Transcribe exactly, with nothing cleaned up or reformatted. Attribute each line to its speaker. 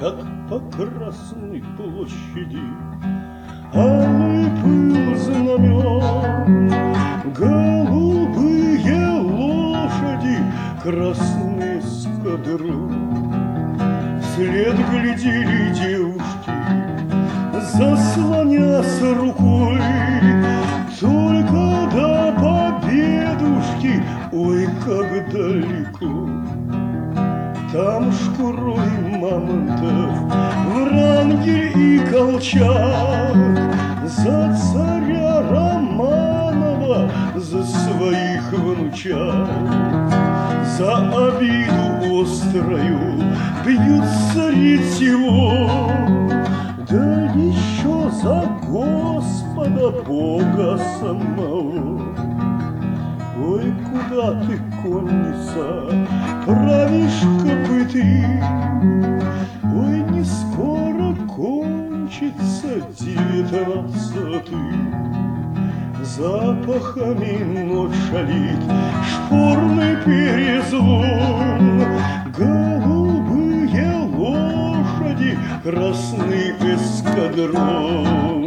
Speaker 1: как по Красной площади. Алый пыл знамен, голубые лошади, красный эскадрон. Вслед глядели девушки, заслонясь рукой, только до победушки, ой, как далеко. Там шкурой мамонтов, Врангель и Колчак, за царя Романова, за своих внучат. За обиду острою бьются ретиво, да еще за Господа Бога самого. Ой, куда ты, конница, правишь копыты? Ой, не скоро кончится девятнадцатый. Запахами ночь шалит, шпорный перезвон. Голубые лошади, красный эскадрон.